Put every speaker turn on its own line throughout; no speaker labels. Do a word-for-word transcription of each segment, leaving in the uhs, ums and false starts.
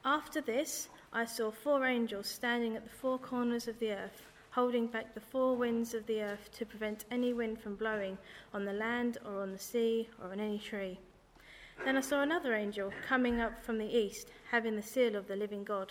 After this, I saw four angels standing at the four corners of the earth, holding back the four winds of the earth to prevent any wind from blowing on the land or on the sea or on any tree. Then I saw another angel coming up from the east, having the seal of the living God.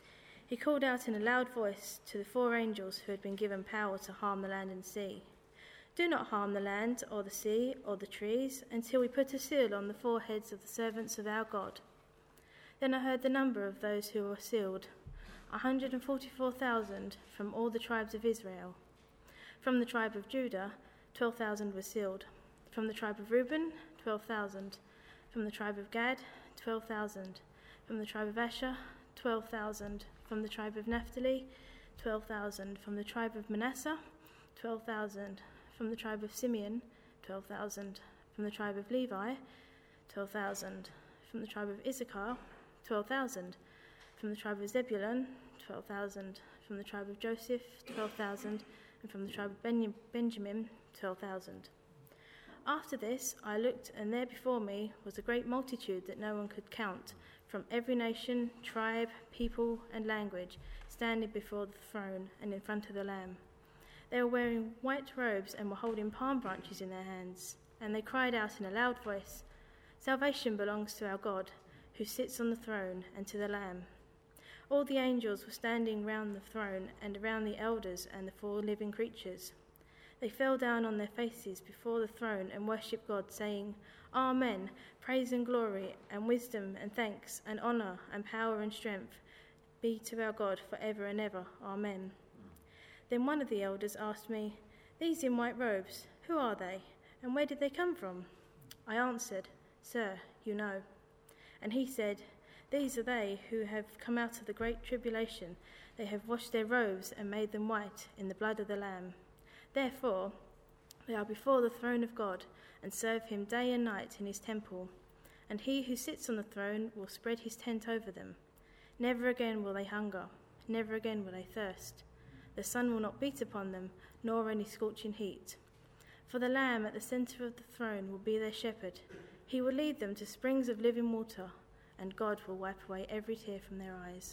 He called out in a loud voice to the four angels who had been given power to harm the land and sea. Do not harm the land or the sea or the trees until we put a seal on the foreheads of the servants of our God. Then I heard the number of those who were sealed, one hundred forty-four thousand from all the tribes of Israel. From the tribe of Judah, twelve thousand were sealed. From the tribe of Reuben, twelve thousand. From the tribe of Gad, twelve thousand. From the tribe of Asher, twelve thousand. From the tribe of Naphtali, twelve thousand. From the tribe of Manasseh, twelve thousand. From the tribe of Simeon, twelve thousand. From the tribe of Levi, twelve thousand. From the tribe of Issachar, twelve thousand. From the tribe of Zebulun, twelve thousand. From the tribe of Joseph, twelve thousand. And from the tribe of ben- Benjamin, twelve thousand. After this I looked, and there before me was a great multitude that no one could count, from every nation, tribe, people, and language, standing before the throne and in front of the Lamb. They were wearing white robes and were holding palm branches in their hands, and they cried out in a loud voice, "Salvation belongs to our God, who sits on the throne, and to the Lamb." All the angels were standing round the throne and around the elders and the four living creatures. They fell down on their faces before the throne and worshipped God, saying, "Amen, praise and glory and wisdom and thanks and honour and power and strength be to our God for ever and ever. Amen." Then one of the elders asked me, "These in white robes, who are they, and where did they come from?" I answered, "Sir, you know." And he said, "These are they who have come out of the great tribulation. They have washed their robes and made them white in the blood of the Lamb. Therefore, they are before the throne of God and serve him day and night in his temple. And he who sits on the throne will spread his tent over them. Never again will they hunger, never again will they thirst. The sun will not beat upon them, nor any scorching heat. For the Lamb at the centre of the throne will be their shepherd. He will lead them to springs of living water, and God will wipe away every tear from their eyes."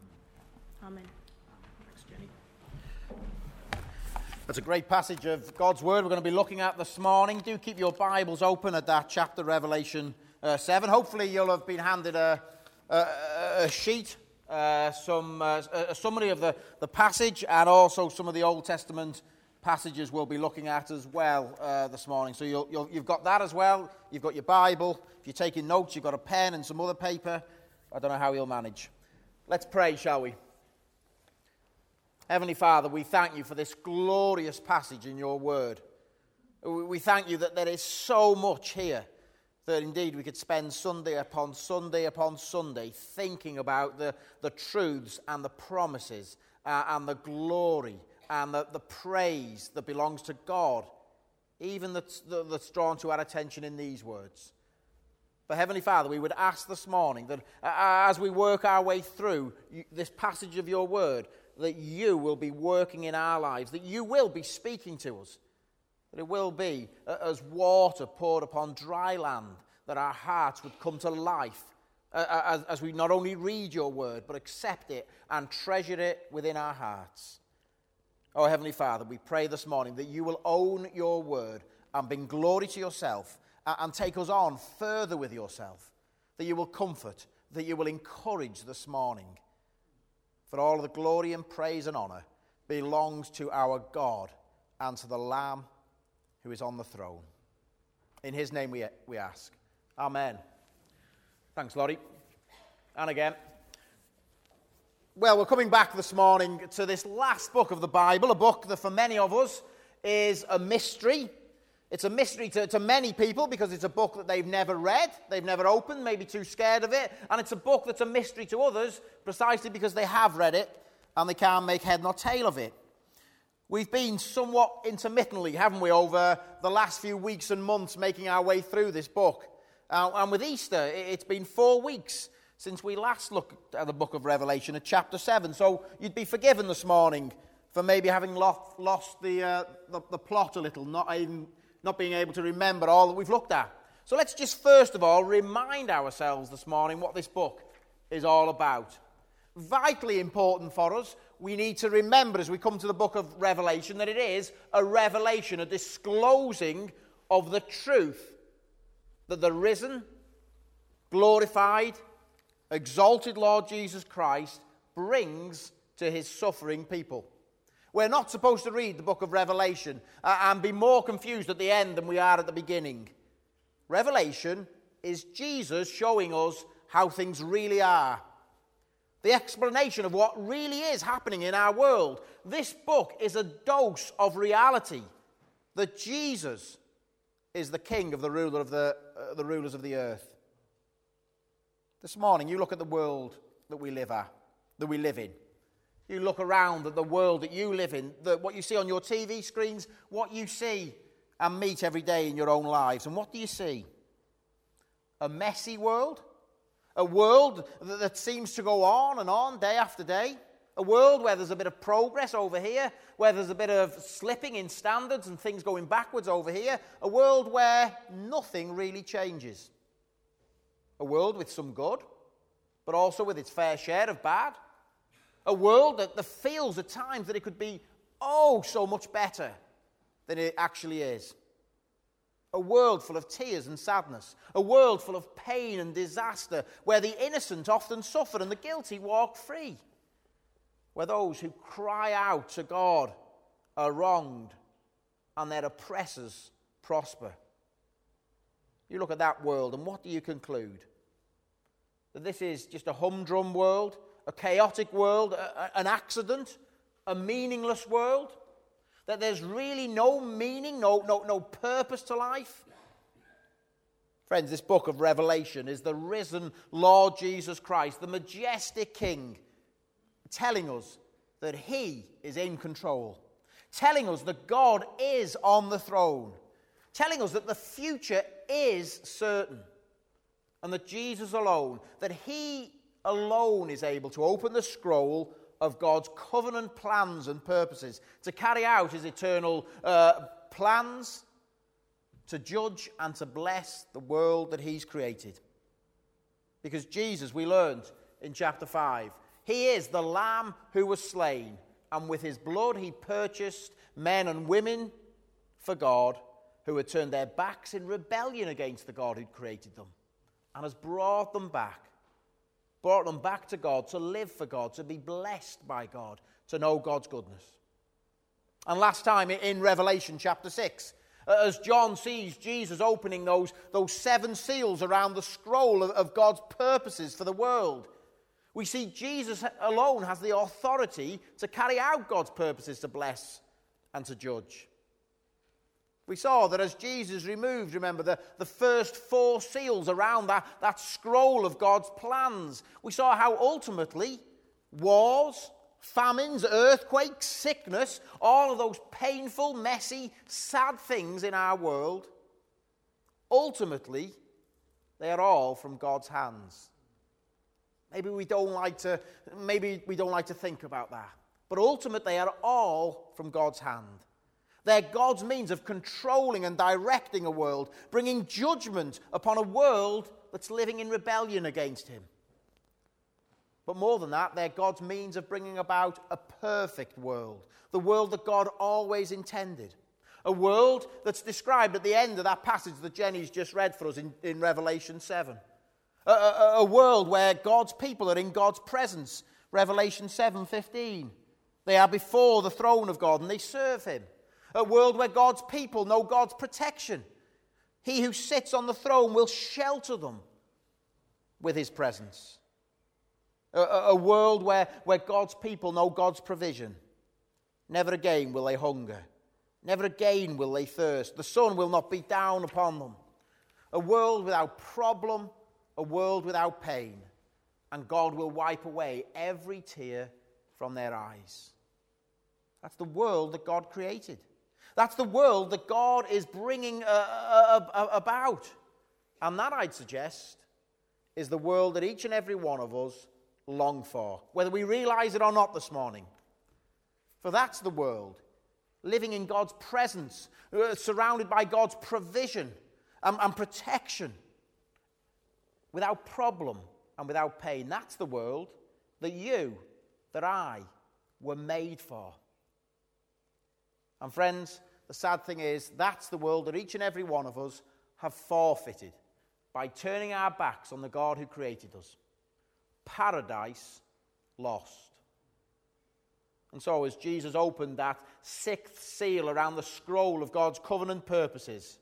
Amen.
Thanks, Jenny. That's a great passage of God's Word we're going to be looking at this morning. Do keep your Bibles open at that chapter, Revelation uh, seven. Hopefully you'll have been handed a, a, a sheet, uh, some uh, a summary of the, the passage, and also some of the Old Testament passages we'll be looking at as well uh, this morning. So you'll, you'll, you've got that as well. You've got your Bible. If you're taking notes, you've got a pen and some other paper. I don't know how you'll manage. Let's pray, shall we? Heavenly Father, we thank you for this glorious passage in your word. We thank you that there is so much here that indeed we could spend Sunday upon Sunday upon Sunday thinking about the, the truths and the promises uh, and the glory and the, the praise that belongs to God, even that's, that's drawn to our attention in these words. But Heavenly Father, we would ask this morning that uh, as we work our way through this passage of your word, that you will be working in our lives, that you will be speaking to us, that it will be uh, as water poured upon dry land, that our hearts would come to life uh, as, as we not only read your word, but accept it and treasure it within our hearts. Oh, Heavenly Father, we pray this morning that you will own your word and bring glory to yourself uh, and take us on further with yourself, that you will comfort, that you will encourage this morning. For all of the glory and praise and honour belongs to our God and to the Lamb who is on the throne. In his name we, we ask. Amen. Thanks, Laurie. And again. Well, we're coming back this morning to this last book of the Bible, a book that for many of us is a mystery. It's a mystery to, to many people because it's a book that they've never read, they've never opened, maybe too scared of it. And it's a book that's a mystery to others precisely because they have read it and they can't make head nor tail of it. We've been somewhat intermittently, haven't we, over the last few weeks and months making our way through this book. Uh, and with Easter, it's been four weeks since we last looked at the book of Revelation at chapter seven. So you'd be forgiven this morning for maybe having lost, lost the, uh, the, the plot a little, not even... not being able to remember all that we've looked at. So let's just first of all remind ourselves this morning what this book is all about. Vitally important for us, we need to remember as we come to the book of Revelation that it is a revelation, a disclosing of the truth that the risen, glorified, exalted Lord Jesus Christ brings to his suffering people. We're not supposed to read the book of Revelation and be more confused at the end than we are at the beginning. Revelation is Jesus showing us how things really are. The explanation of what really is happening in our world. This book is a dose of reality that Jesus is the king of the ruler of the, uh, the rulers of the earth. This morning, you look at the world that we live at, that we live in. You look around at the world that you live in, the, what you see on your T V screens, what you see and meet every day in your own lives. And what do you see? A messy world? A world that, that seems to go on and on day after day? A world where there's a bit of progress over here, where there's a bit of slipping in standards and things going backwards over here? A world where nothing really changes? A world with some good, but also with its fair share of bad? A world that, that feels at times that it could be, oh, so much better than it actually is. A world full of tears and sadness. A world full of pain and disaster, where the innocent often suffer and the guilty walk free. Where those who cry out to God are wronged and their oppressors prosper. You look at that world and what do you conclude? That this is just a humdrum world? A chaotic world, a, a, an accident, a meaningless world, that there's really no meaning, no, no, no purpose to life. Friends, this book of Revelation is the risen Lord Jesus Christ, the majestic King, telling us that he is in control, telling us that God is on the throne, telling us that the future is certain, and that Jesus alone, that he alone is able to open the scroll of God's covenant plans and purposes, to carry out his eternal uh, plans, to judge and to bless the world that he's created. Because Jesus, we learned in chapter five, he is the Lamb who was slain, and with his blood he purchased men and women for God who had turned their backs in rebellion against the God who'd created them, and has brought them back. Brought them back to God, to live for God, to be blessed by God, to know God's goodness. And last time in Revelation chapter six, as John sees Jesus opening those, those seven seals around the scroll of, of God's purposes for the world, we see Jesus alone has the authority to carry out God's purposes to bless and to judge. We saw that as Jesus removed, remember, the, the first four seals around that, that scroll of God's plans, we saw how ultimately wars, famines, earthquakes, sickness, all of those painful, messy, sad things in our world, ultimately, they are all from God's hands. Maybe we don't like to, maybe we don't like to think about that. But ultimately, they are all from God's hand. They're God's means of controlling and directing a world, bringing judgment upon a world that's living in rebellion against him. But more than that, they're God's means of bringing about a perfect world, the world that God always intended. A world that's described at the end of that passage that Jenny's just read for us in, in Revelation seven. A, a, a world where God's people are in God's presence. Revelation seven fifteen. They are before the throne of God and they serve him. A world where God's people know God's protection. He who sits on the throne will shelter them with his presence. A, a, a world where, where God's people know God's provision. Never again will they hunger. Never again will they thirst. The sun will not beat down upon them. A world without problem, a world without pain. And God will wipe away every tear from their eyes. That's the world that God created. That's the world that God is bringing uh, uh, uh, about. And that, I'd suggest, is the world that each and every one of us long for, whether we realize it or not this morning. For that's the world, living in God's presence, uh, surrounded by God's provision and, and protection, without problem, and without pain. That's the world that you, that I, were made for. And friends, the sad thing is, that's the world that each and every one of us have forfeited by turning our backs on the God who created us. Paradise lost. And so as Jesus opened that sixth seal around the scroll of God's covenant purposes,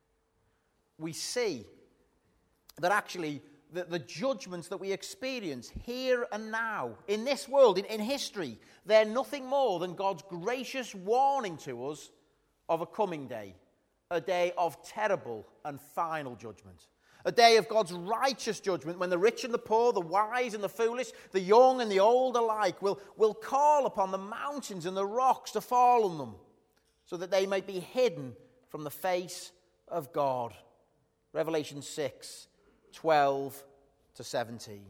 we see that actually the, the judgments that we experience here and now, in this world, in, in history, they're nothing more than God's gracious warning to us of a coming day, a day of terrible and final judgment. A day of God's righteous judgment when the rich and the poor, the wise and the foolish, the young and the old alike will, will call upon the mountains and the rocks to fall on them so that they may be hidden from the face of God. Revelation six, twelve to seventeen.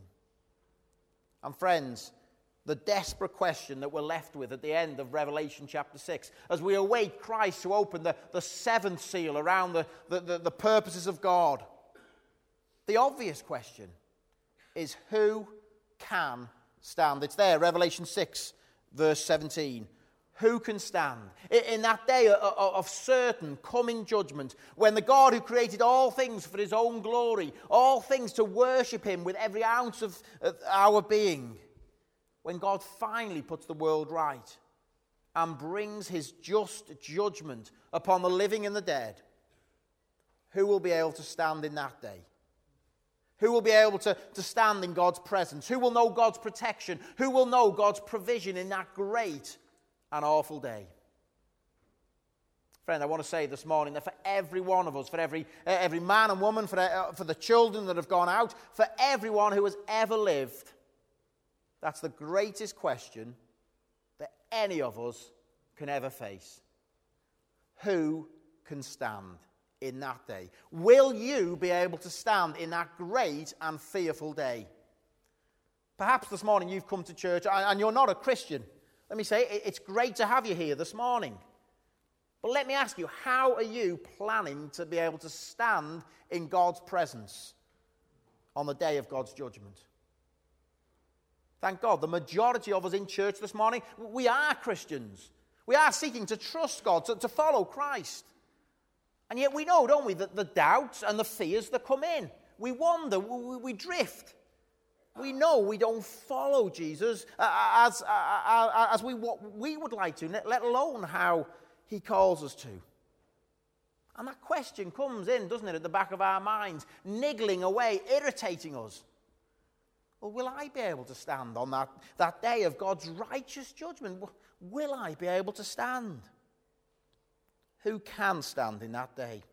And friends, the desperate question that we're left with at the end of Revelation chapter six, as we await Christ to open the, the seventh seal around the, the, the, the purposes of God, the obvious question is, who can stand? It's there, Revelation six, verse seventeen. Who can stand? In that day of certain coming judgment, when the God who created all things for his own glory, all things to worship him with every ounce of our being, when God finally puts the world right and brings his just judgment upon the living and the dead, who will be able to stand in that day? Who will be able to, to stand in God's presence? Who will know God's protection? Who will know God's provision in that great and awful day? Friend, I want to say this morning that for every one of us, for every, uh, every man and woman, for, uh, for the children that have gone out, for everyone who has ever lived, that's the greatest question that any of us can ever face. Who can stand in that day? Will you be able to stand in that great and fearful day? Perhaps this morning you've come to church and you're not a Christian. Let me say, it's great to have you here this morning. But let me ask you, how are you planning to be able to stand in God's presence on the day of God's judgment? Thank God, the majority of us in church this morning, we are Christians. We are seeking to trust God, to, to follow Christ. And yet we know, don't we, that the doubts and the fears that come in, we wander, we, we drift. We know we don't follow Jesus as, as, as we, what we would like to, let alone how he calls us to. And that question comes in, doesn't it, at the back of our minds, niggling away, irritating us. Well, will I be able to stand on that, that day of God's righteous judgment? Will I be able to stand? Who can stand in that day?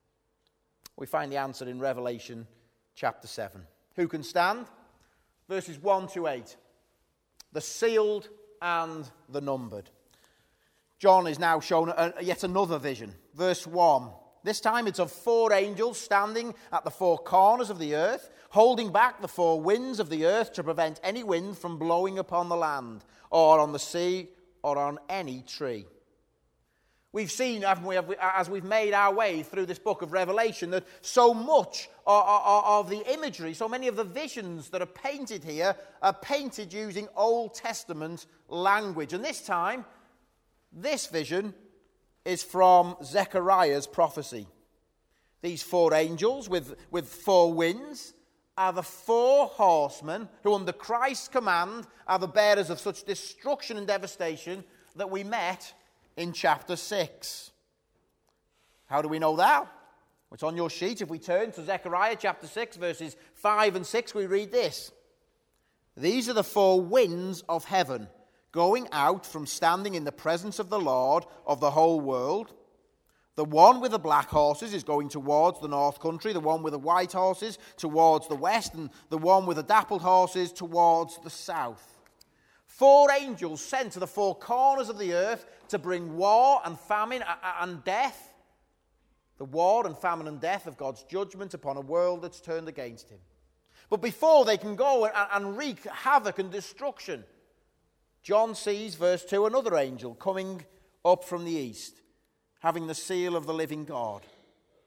We find the answer in Revelation chapter seven. Who can stand? Verses one to eight. The sealed and the numbered. John is now shown a, yet another vision. Verse one. This time it's of four angels standing at the four corners of the earth, holding back the four winds of the earth to prevent any wind from blowing upon the land, or on the sea, or on any tree. We've seen, haven't we, as we've made our way through this book of Revelation, that so much of the imagery, so many of the visions that are painted here, are painted using Old Testament language. And this time, this vision is from Zechariah's prophecy. These four angels with, with four winds are the four horsemen who, under Christ's command, are the bearers of such destruction and devastation that we met in chapter six. How do we know that? It's on your sheet. If we turn to Zechariah chapter six, verses five and six, we read this. These are the four winds of heaven, going out from standing in the presence of the Lord of the whole world. The one with the black horses is going towards the north country, the one with the white horses towards the west, and the one with the dappled horses towards the south. Four angels sent to the four corners of the earth to bring war and famine and death. The war and famine and death of God's judgment upon a world that's turned against him. But before they can go and wreak havoc and destruction, John sees, verse two, another angel coming up from the east, having the seal of the living God.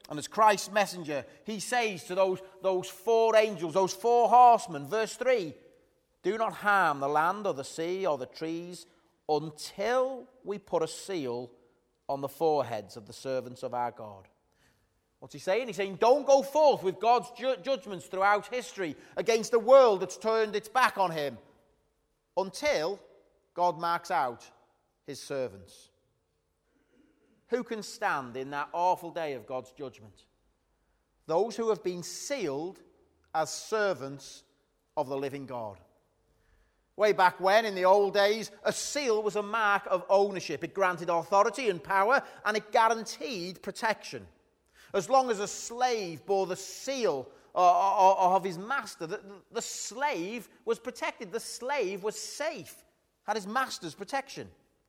And as Christ's messenger, he says to those, those four angels, those four horsemen, verse three, do not harm the land or the sea or the trees until we put a seal on the foreheads of the servants of our God. What's he saying? He's saying, don't go forth with God's ju- judgments throughout history against a world that's turned its back on him until God marks out his servants. Who can stand in that awful day of God's judgment? Those who have been sealed as servants of the living God. Way back when, in the old days, a seal was a mark of ownership. It granted authority and power, and it guaranteed protection. As long as a slave bore the seal of his master, the, the slave was protected. The slave was safe, had his master's protection.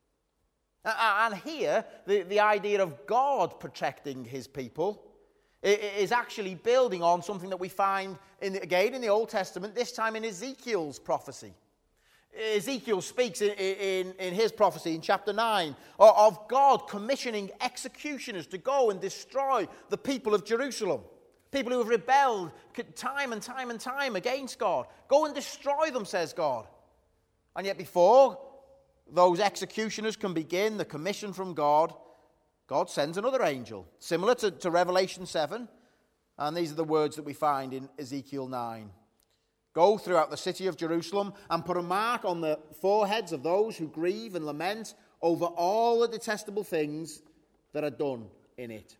And here, the, the idea of God protecting his people is actually building on something that we find, in, again, in the Old Testament, this time in Ezekiel's prophecy. Ezekiel speaks in, in, in his prophecy in chapter nine of God commissioning executioners to go and destroy the people of Jerusalem. People who have rebelled time and time and time against God. Go and destroy them, says God. And yet before those executioners can begin the commission from God, God sends another angel, similar to, to Revelation seven. And these are the words that we find in Ezekiel nine. Go throughout the city of Jerusalem and put a mark on the foreheads of those who grieve and lament over all the detestable things that are done in it.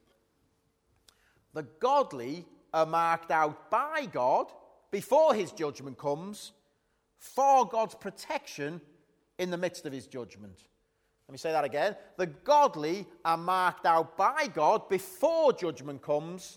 The godly are marked out by God before his judgment comes for God's protection in the midst of his judgment. Let me say that again. The godly are marked out by God before judgment comes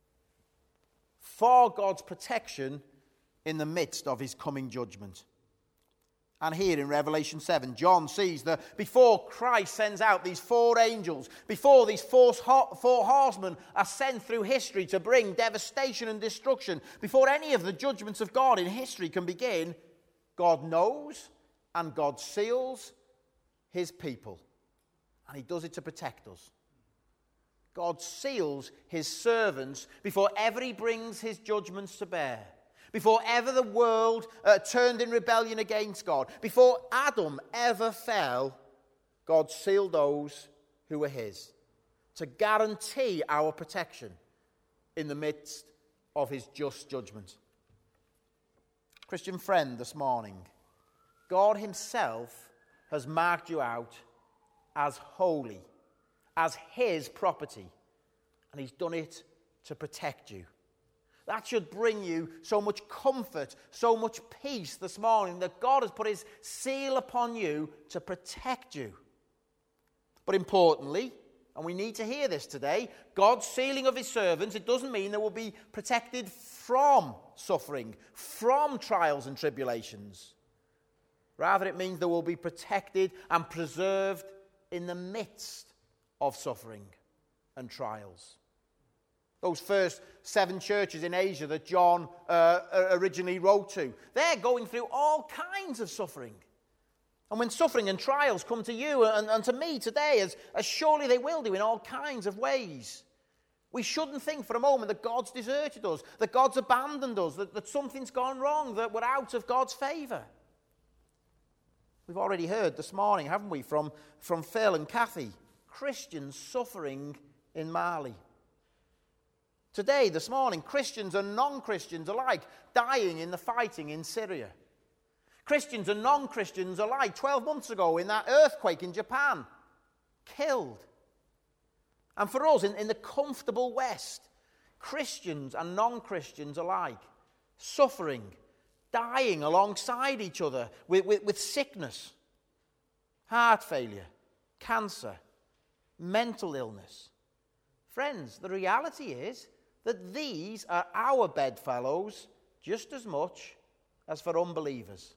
for God's protection in the midst of his coming judgment. And here in Revelation seven, John sees that before Christ sends out these four angels, before these four, four horsemen are sent through history to bring devastation and destruction, before any of the judgments of God in history can begin, God knows and God seals his people. And he does it to protect us. God seals his servants before ever he brings his judgments to bear. Before ever the world uh, turned in rebellion against God. Before Adam ever fell, God sealed those who were his. To guarantee our protection in the midst of his just judgment. Christian friend, this morning, God himself has marked you out as holy, as his property, and he's done it to protect you. That should bring you so much comfort, so much peace this morning, that God has put his seal upon you to protect you. But importantly, and we need to hear this today, God's sealing of his servants, it doesn't mean they will be protected from suffering, from trials and tribulations. Rather, it means they will be protected and preserved in the midst of suffering and trials. Those first seven churches in Asia that John uh, originally wrote to, they're going through all kinds of suffering. And when suffering and trials come to you and, and to me today, as, as surely they will do in all kinds of ways, we shouldn't think for a moment that God's deserted us, that God's abandoned us, that, that something's gone wrong, that we're out of God's favour. We've already heard this morning, haven't we, from, from Phil and Kathy, Christians suffering in Mali. Today, this morning, Christians and non-Christians alike dying in the fighting in Syria. Christians and non-Christians alike, twelve months ago in that earthquake in Japan, killed. And for us, in, in the comfortable West, Christians and non-Christians alike, suffering, dying alongside each other with, with, with sickness, heart failure, cancer, mental illness. Friends, the reality is that these are our bedfellows just as much as for unbelievers.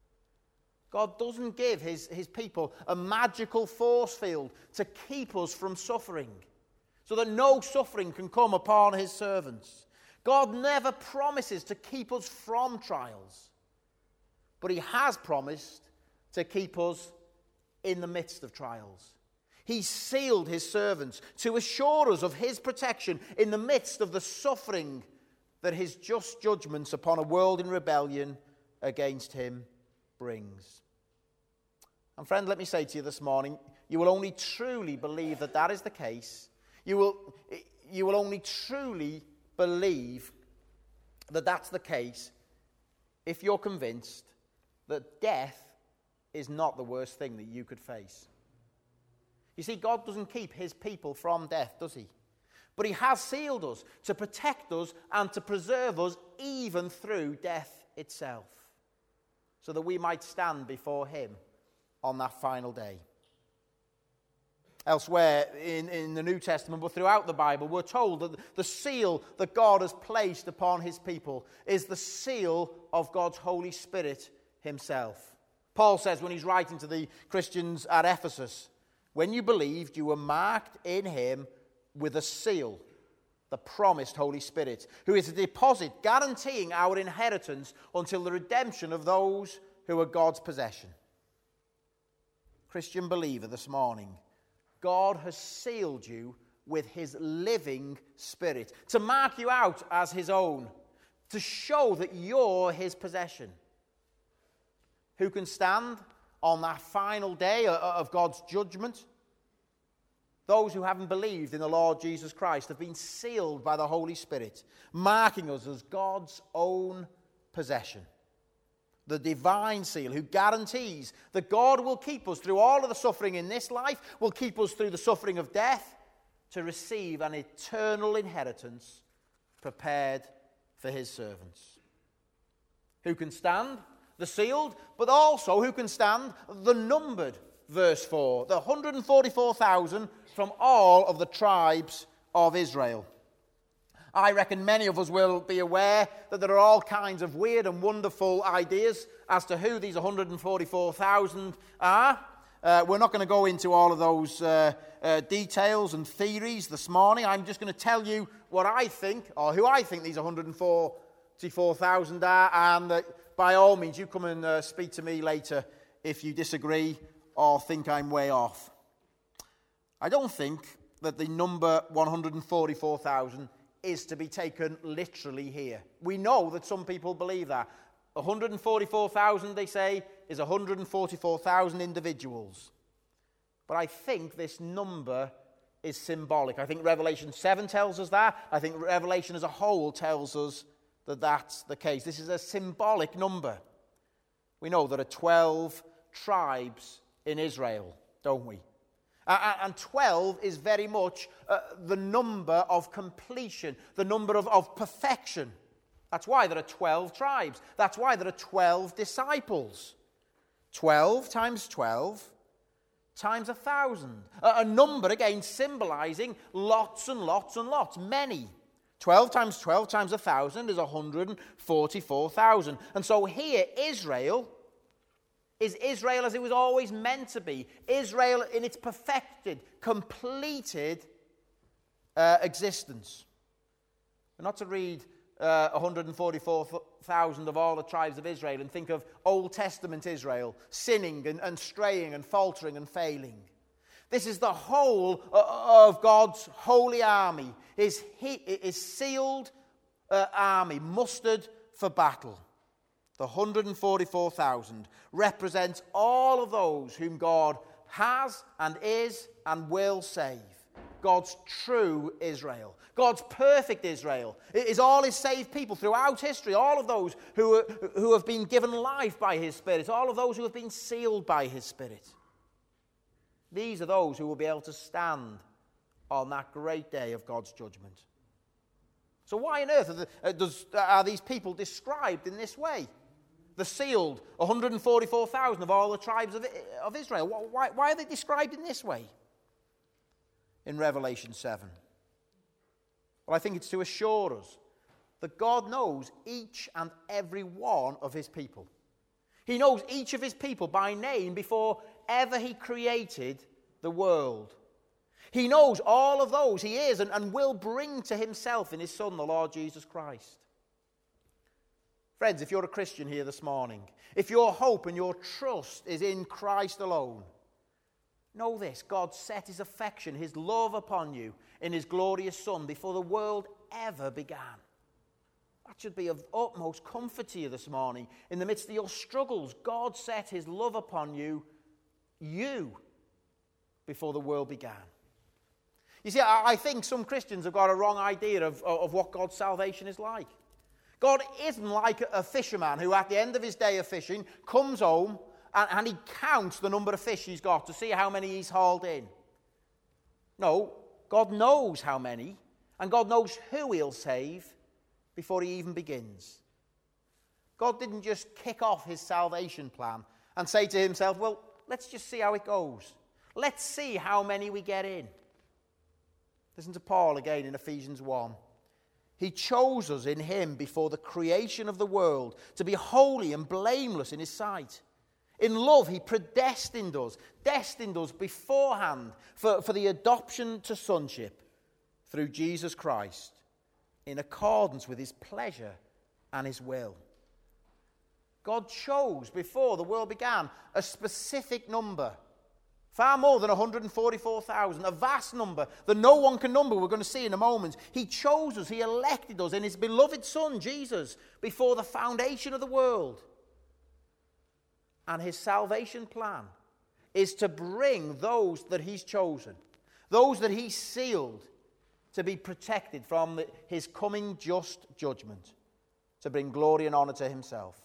God doesn't give his, his people a magical force field to keep us from suffering, so that no suffering can come upon his servants. God never promises to keep us from trials, but he has promised to keep us in the midst of trials. He sealed his servants to assure us of his protection in the midst of the suffering that his just judgments upon a world in rebellion against him brings. And friend, let me say to you this morning, you will only truly believe that that is the case. You will, you will only truly believe that that's the case if you're convinced that death is not the worst thing that you could face. You see, God doesn't keep his people from death, does he? But he has sealed us to protect us and to preserve us even through death itself, so that we might stand before him on that final day. Elsewhere in, in the New Testament, but throughout the Bible, we're told that the seal that God has placed upon his people is the seal of God's Holy Spirit himself. Paul says when he's writing to the Christians at Ephesus, when you believed, you were marked in him with a seal, the promised Holy Spirit, who is a deposit guaranteeing our inheritance until the redemption of those who are God's possession. Christian believer this morning, God has sealed you with his living Spirit to mark you out as his own, to show that you're his possession. Who can stand on that final day of God's judgment? Those who haven't believed in the Lord Jesus Christ have been sealed by the Holy Spirit, marking us as God's own possession. The divine seal who guarantees that God will keep us through all of the suffering in this life, will keep us through the suffering of death, to receive an eternal inheritance prepared for his servants. Who can stand? The sealed, but also who can stand? The numbered, verse four. The one hundred forty-four thousand from all of the tribes of Israel. I reckon many of us will be aware that there are all kinds of weird and wonderful ideas as to who these one hundred forty-four thousand are. Uh, we're not going to go into all of those uh, uh, details and theories this morning. I'm just going to tell you what I think, or who I think these one hundred forty-four thousand are, and uh, by all means, you come and uh, speak to me later if you disagree or think I'm way off. I don't think that the number one hundred forty-four thousand is to be taken literally here. We know that some people believe that. one hundred forty-four thousand, they say, is one hundred forty-four thousand individuals. But I think this number is symbolic. I think Revelation seven tells us that. I think Revelation as a whole tells us that that's the case. This is a symbolic number. We know there are twelve tribes in Israel, don't we? Uh, and twelve is very much uh, the number of completion, the number of, of perfection. That's why there are twelve tribes. That's why there are twelve disciples. twelve times twelve times a thousand. A, a number, again, symbolizing lots and lots and lots, many. twelve times twelve times a thousand is one hundred forty-four thousand. And so here, Israel is Israel as it was always meant to be. Israel in its perfected, completed uh, existence. We're not to read uh, one hundred forty-four thousand of all the tribes of Israel and think of Old Testament Israel sinning and, and straying and faltering and failing. This is the whole of God's holy army, his, his sealed uh, army, mustered for battle. The one hundred forty-four thousand represents all of those whom God has and is and will save. God's true Israel. God's perfect Israel. It is all his saved people throughout history. All of those who, are, who have been given life by his Spirit. All of those who have been sealed by his Spirit. These are those who will be able to stand on that great day of God's judgment. So why on earth are, the, uh, does, are these people described in this way? The sealed, one hundred forty-four thousand of all the tribes of, of Israel. Why, why are they described in this way in Revelation seven? Well, I think it's to assure us that God knows each and every one of his people. He knows each of his people by name before ever he created the world. He knows all of those he is and, and will bring to himself in his Son, the Lord Jesus Christ. Friends, if you're a Christian here this morning, if your hope and your trust is in Christ alone, Know this, God set his affection, his love upon you in his glorious Son before the world ever began. That should be of utmost comfort to you this morning. In the midst of your struggles, God set his love upon you, you, before the world began. You see, I think some Christians have got a wrong idea of, of what God's salvation is like. God isn't like a fisherman who at the end of his day of fishing comes home and, and he counts the number of fish he's got to see how many he's hauled in. No, God knows how many, and God knows who he'll save before he even begins. God didn't just kick off his salvation plan and say to himself, well, let's just see how it goes. Let's see how many we get in. Listen to Paul again in Ephesians one. He chose us in him before the creation of the world to be holy and blameless in his sight. In love, he predestined us, destined us beforehand for, for the adoption to sonship through Jesus Christ, in accordance with his pleasure and his will. God chose before the world began a specific number, far more than one hundred forty-four thousand, a vast number that no one can number, we're going to see in a moment. He chose us, he elected us in his beloved Son, Jesus, before the foundation of the world. And his salvation plan is to bring those that he's chosen, those that he's sealed, to be protected from the, his coming just judgment, to bring glory and honor to himself.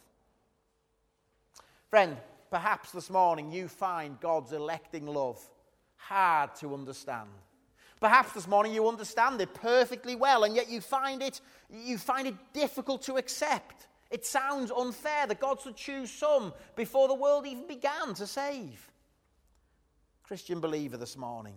Friend, perhaps this morning you find God's electing love hard to understand. Perhaps this morning you understand it perfectly well, and yet you find it, you find it difficult to accept. It sounds unfair that God should choose some before the world even began to save. Christian believer this morning,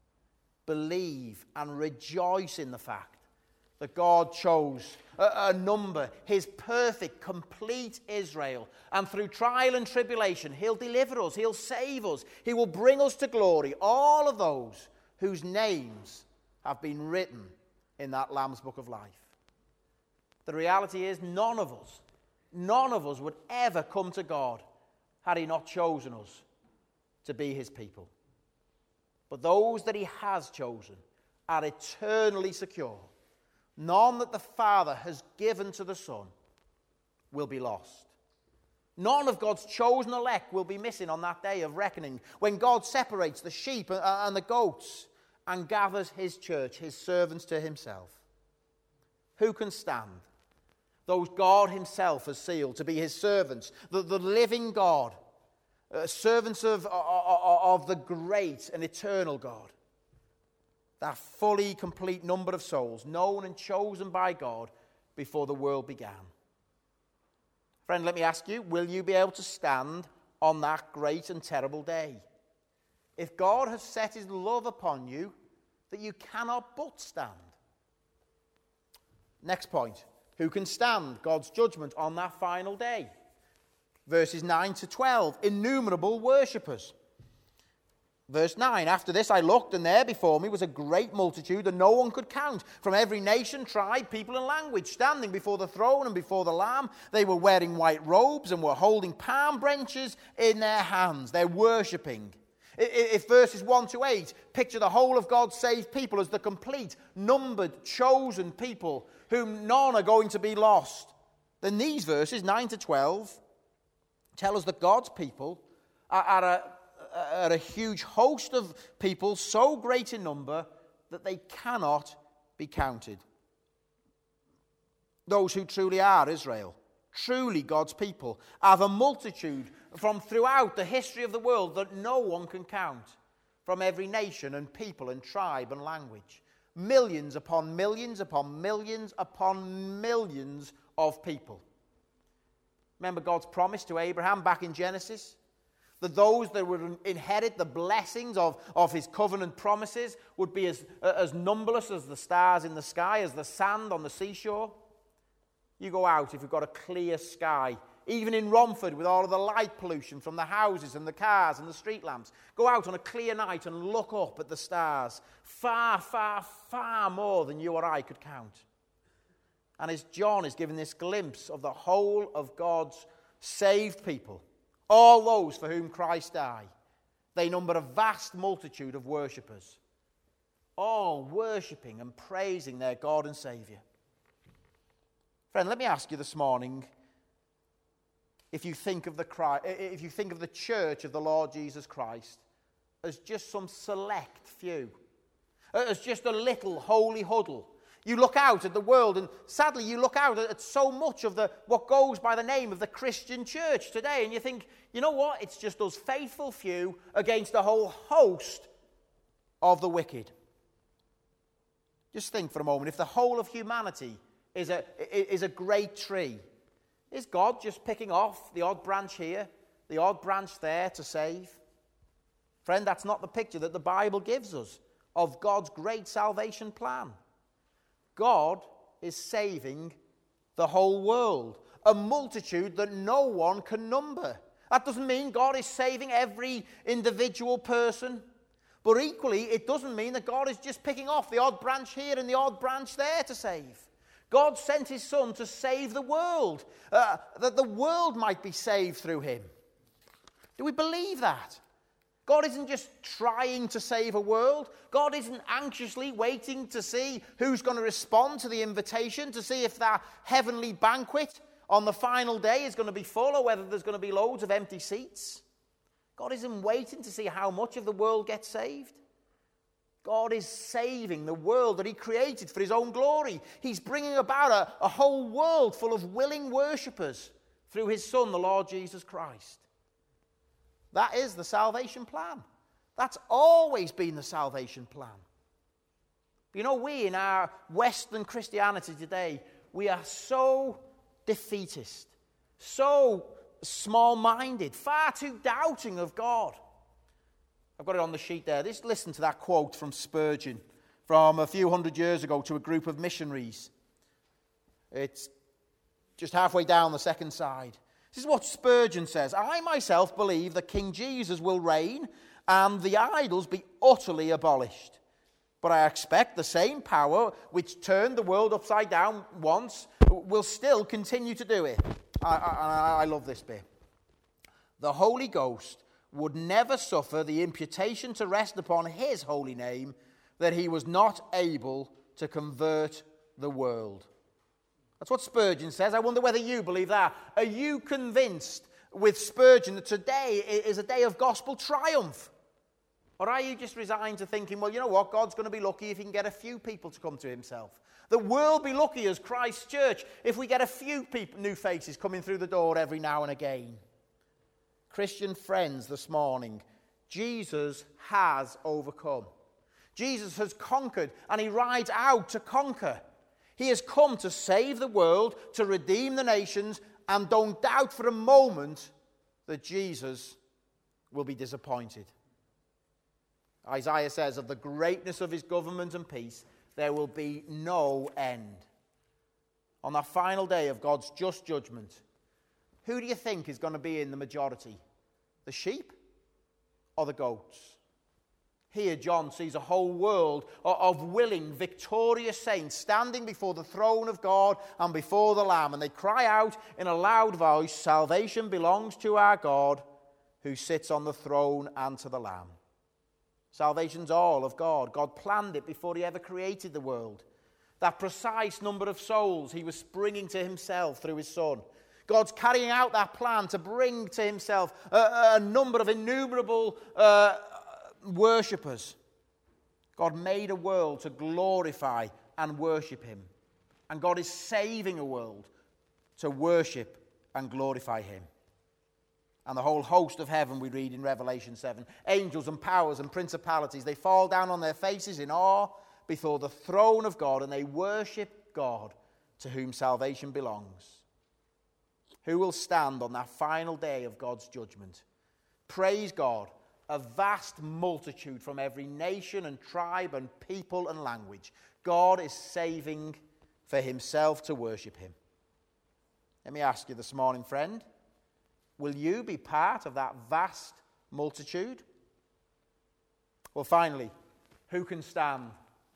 believe and rejoice in the fact that God chose a, a number, his perfect, complete Israel. And through trial and tribulation, he'll deliver us, he'll save us, he will bring us to glory. All of those whose names have been written in that Lamb's Book of Life. The reality is none of us, none of us would ever come to God had he not chosen us to be his people. But those that he has chosen are eternally secure. None that the Father has given to the Son will be lost. None of God's chosen elect will be missing on that day of reckoning, when God separates the sheep and the goats and gathers his church, his servants, to himself. Who can stand? Those God himself has sealed to be his servants, the, the living God, uh, servants of, of, of the great and eternal God. That fully complete number of souls known and chosen by God before the world began. Friend, let me ask you, will you be able to stand on that great and terrible day? If God has set his love upon you, that you cannot but stand. Next point. Who can stand God's judgment on that final day? Verses nine to twelve. Innumerable worshippers. Verse nine. After this I looked, and there before me was a great multitude that no one could count, from every nation, tribe, people, and language, standing before the throne and before the Lamb. They were wearing white robes and were holding palm branches in their hands. They're worshipping. If verses one to eight picture the whole of God's saved people as the complete, numbered, chosen people whom none are going to be lost, then these verses, nine to twelve, tell us that God's people are, are, a, are a huge host of people so great in number that they cannot be counted. Those who truly are Israel, truly God's people, are the multitude from throughout the history of the world that no one can count, from every nation and people and tribe and language. Millions upon millions upon millions upon millions of people. Remember God's promise to Abraham back in Genesis? That those that would inherit the blessings of, of his covenant promises would be as, as numberless as the stars in the sky, as the sand on the seashore. You go out if you've got a clear sky, even in Romford with all of the light pollution from the houses and the cars and the street lamps. Go out on a clear night and look up at the stars. Far, far, far more than you or I could count. And as John is giving this glimpse of the whole of God's saved people, all those for whom Christ died, they number a vast multitude of worshippers, all worshipping and praising their God and Saviour. Friend, let me ask you this morning, if you think of the Christ, if you think of the church of the Lord Jesus Christ as just some select few, as just a little holy huddle. You look out at the world, and sadly you look out at so much of the what goes by the name of the Christian church today, and you think, you know what, it's just those faithful few against a whole host of the wicked. Just think for a moment, if the whole of humanity is a, is a great tree, is God just picking off the odd branch here, the odd branch there to save? Friend, that's not the picture that the Bible gives us of God's great salvation plan. God is saving the whole world, a multitude that no one can number. That doesn't mean God is saving every individual person, but equally it doesn't mean that God is just picking off the odd branch here and the odd branch there to save. God sent his Son to save the world, uh, that the world might be saved through him. Do we believe that? God isn't just trying to save a world. God isn't anxiously waiting to see who's going to respond to the invitation, to see if that heavenly banquet on the final day is going to be full or whether there's going to be loads of empty seats. God isn't waiting to see how much of the world gets saved. God is saving the world that he created for his own glory. He's bringing about a, a whole world full of willing worshippers through his Son, the Lord Jesus Christ. That is the salvation plan. That's always been the salvation plan. You know, we in our Western Christianity today, we are so defeatist, so small-minded, far too doubting of God. I've got it on the sheet there. Just listen to that quote from Spurgeon from a few hundred years ago to a group of missionaries. It's just halfway down the second side. This is what Spurgeon says. I myself believe that King Jesus will reign and the idols be utterly abolished. But I expect the same power which turned the world upside down once will still continue to do it. I, I, I love this bit. The Holy Ghost would never suffer the imputation to rest upon his holy name that he was not able to convert the world. That's what Spurgeon says. I wonder whether you believe that. Are you convinced with Spurgeon that today is a day of gospel triumph? Or are you just resigned to thinking, well, you know what, God's going to be lucky if he can get a few people to come to himself. The world will be lucky as Christ's church if we get a few people, new faces coming through the door every now and again. Christian friends, this morning, Jesus has overcome. Jesus has conquered, and he rides out to conquer. He has come to save the world, to redeem the nations, and don't doubt for a moment that Jesus will be disappointed. Isaiah says, of the greatness of his government and peace, there will be no end. On that final day of God's just judgment, who do you think is going to be in the majority? The sheep or the goats? Here, John sees a whole world of willing, victorious saints standing before the throne of God and before the Lamb, and they cry out in a loud voice, salvation belongs to our God who sits on the throne and to the Lamb. Salvation's all of God. God planned it before he ever created the world. That precise number of souls he was bringing to himself through his Son. God's carrying out that plan to bring to himself a, a number of innumerable uh, worshippers. God made a world to glorify and worship him. And God is saving a world to worship and glorify him. And the whole host of heaven, we read in Revelation seven, angels and powers and principalities, they fall down on their faces in awe before the throne of God, and they worship God to whom salvation belongs. Who will stand on that final day of God's judgment? Praise God, a vast multitude from every nation and tribe and people and language. God is saving for himself to worship him. Let me ask you this morning, friend, will you be part of that vast multitude? Well, finally, who can stand?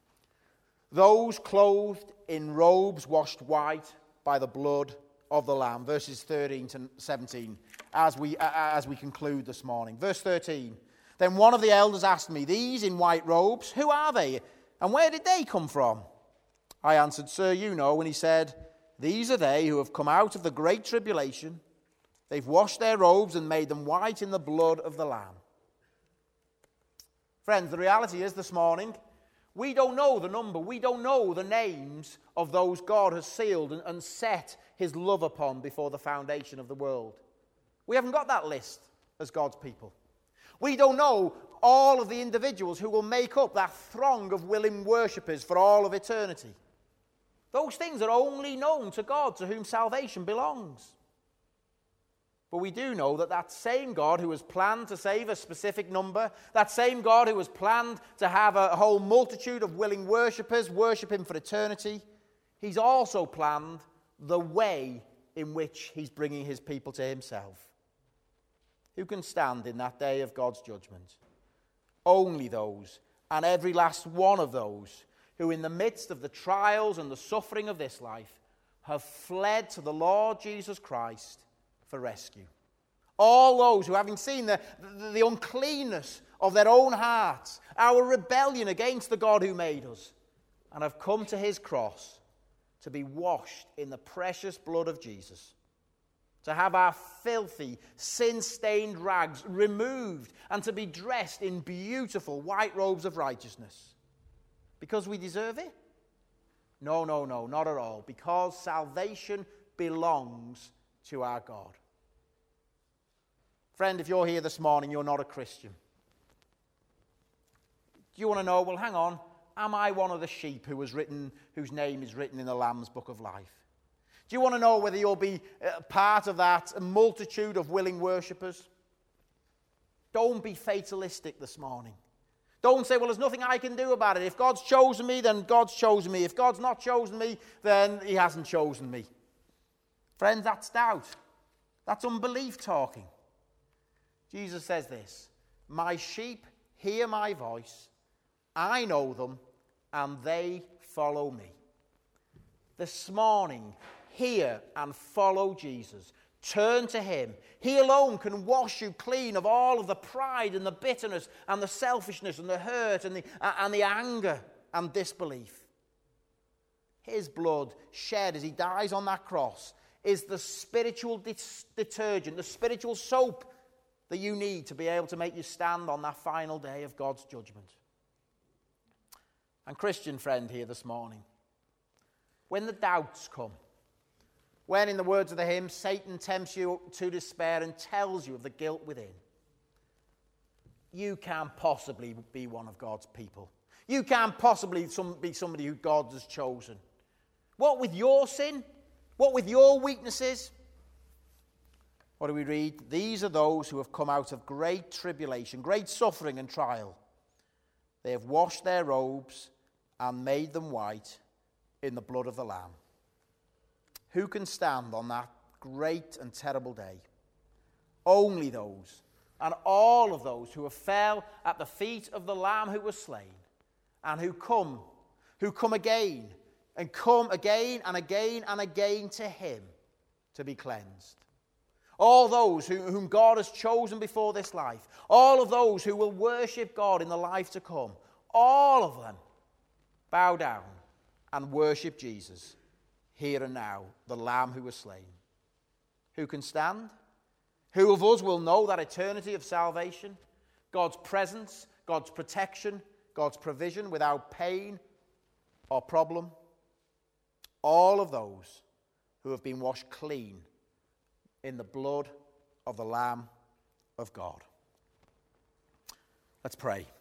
Those clothed in robes washed white by the blood of the Lamb. Verses thirteen to seventeen, as we, as we conclude this morning. Verse thirteen, Then one of the elders asked me, "These in white robes, who are they, and where did they come from?" I answered, "Sir, you know." And he said, "These are they who have come out of the great tribulation. They've washed their robes and made them white in the blood of the Lamb." Friends, the reality is this morning, we don't know the number, we don't know the names of those God has sealed and, and set his love upon before the foundation of the world. We haven't got that list as God's people. We don't know all of the individuals who will make up that throng of willing worshippers for all of eternity. Those things are only known to God, to whom salvation belongs. But we do know that that same God who has planned to save a specific number, that same God who has planned to have a whole multitude of willing worshippers worship him for eternity, he's also planned the way in which he's bringing his people to himself. Who can stand in that day of God's judgment? Only those, and every last one of those, who in the midst of the trials and the suffering of this life have fled to the Lord Jesus Christ for rescue. All those who, having seen the, the, the uncleanness of their own hearts, our rebellion against the God who made us, and have come to his cross to be washed in the precious blood of Jesus, to have our filthy, sin-stained rags removed and to be dressed in beautiful white robes of righteousness. Because we deserve it? No, no, no, not at all. Because salvation belongs to our God. Friend, if you're here this morning, you're not a Christian. Do you want to know, well, hang on, am I one of the sheep who was written, whose name is written in the Lamb's book of life? Do you want to know whether you'll be part of that multitude of willing worshippers? Don't be fatalistic this morning. Don't say, well, there's nothing I can do about it. If God's chosen me, then God's chosen me. If God's not chosen me, then he hasn't chosen me. Friends, that's doubt. That's unbelief talking. Jesus says this, "My sheep hear my voice, I know them, and they follow me." This morning, hear and follow Jesus. Turn to him. He alone can wash you clean of all of the pride and the bitterness and the selfishness and the hurt and the, and the anger and disbelief. His blood shed as he dies on that cross is the spiritual dis- detergent, the spiritual soap that you need to be able to make you stand on that final day of God's judgment. And Christian friend here this morning, when the doubts come, when, in the words of the hymn, Satan tempts you to despair and tells you of the guilt within, you can't possibly be one of God's people. You can't possibly some, be somebody who God has chosen. What with your sin? What with your weaknesses? What do we read? "These are those who have come out of great tribulation, great suffering and trial. They have washed their robes and made them white in the blood of the Lamb." Who can stand on that great and terrible day? Only those, and all of those who have fell at the feet of the Lamb who was slain, and who come, who come again, and come again and again and again to him to be cleansed. All those who, whom God has chosen before this life, all of those who will worship God in the life to come, all of them bow down and worship Jesus here and now, the Lamb who was slain. Who can stand? Who of us will know that eternity of salvation, God's presence, God's protection, God's provision without pain or problem? All of those who have been washed clean in the blood of the Lamb of God. Let's pray.